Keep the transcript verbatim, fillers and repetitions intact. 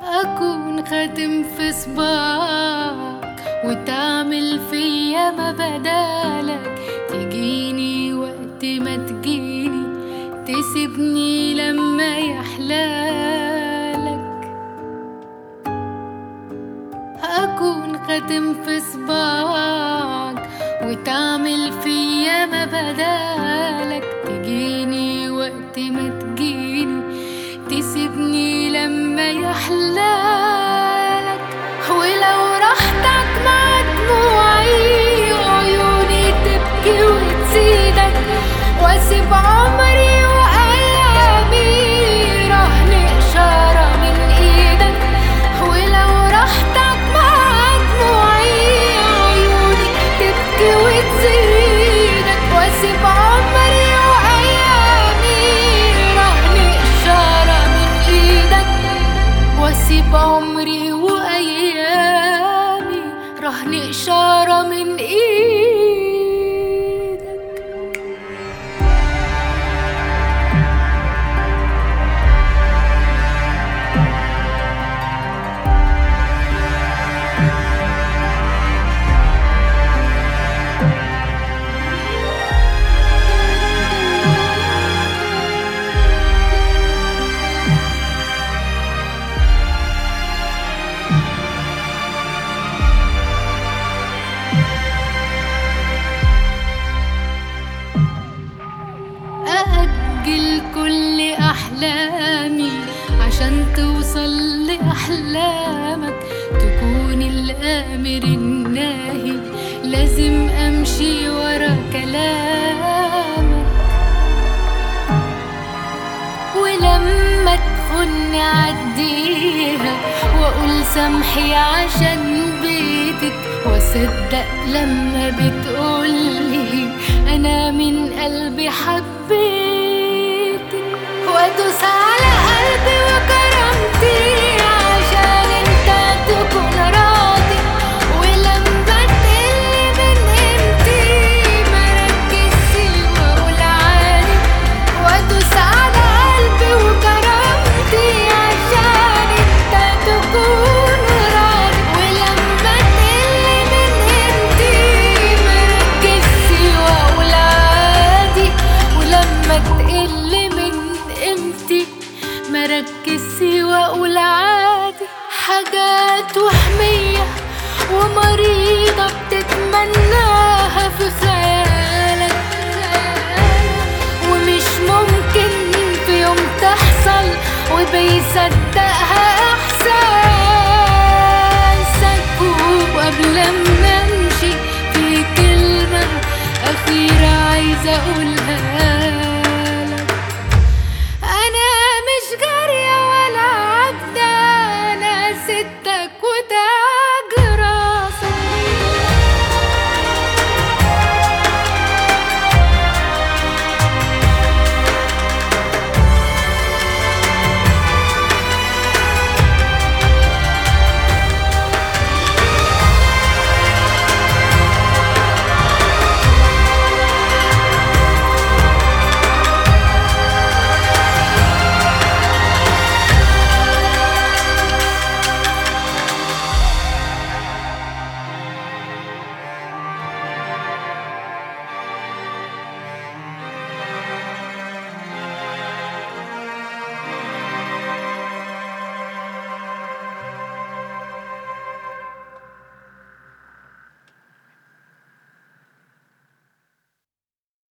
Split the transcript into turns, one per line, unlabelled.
أكون خاتم في صباعك وتعمل فيا ما بدالك، تجيني وقت ما تجيني، تسيبني لما يحلالك. أكون خاتم في صباعك وتعمل فيا ما بدالك، تجيني وقت ما تجيني، تسيبني لما يحلالك. ولو راحتك مع دموعي عيوني تبكي وتزيدك، واسيب عمري وايامي رهن اشاره من ايدك. ولو راحتك مع دموعي عيوني تبكي وتزيدك، واسيب عمري وايامي رهن اشاره من ايدك. واسيب عمري وايامي رهن اشاره من ايدك. أأجل كل أحلامي عشان توصل لأحلامك، تكون الآمر الناهي، لازم أمشي ورا كلامك. ولما تخن عديها وأقول سامحي عشان بيتك، وأصدق لما بتقولي أنا من قلبي حبيتك. وأدوس على قلبي وكرامتي عشان انت تكون راضي. ولما تقلي من قيمتي مركزش وأقول عادي. وأدوس على قلبي وكرامتي عشان انت تكون راضي. ولما تقلي من قيمتي مركزش وأقول عادي. ولما تقل من قيمتي مركزش وأقول عادي. حاجات وهمية ومريضة بتتمناها في خيالك، ومش ممكن في يوم تحصل وبيصدقها إحساسك. وقبل ما أمشي في كلمة أخيرة عايزة أقولها